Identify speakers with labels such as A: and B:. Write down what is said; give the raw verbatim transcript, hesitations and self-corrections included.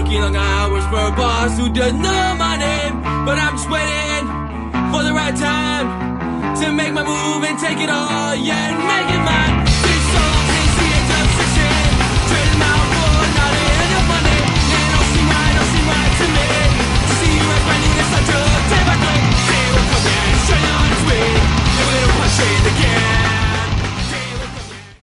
A: Working long hours for a boss who doesn't know my name. But I'm just waiting for the right time to make my move and take it all, yeah, and make it mine.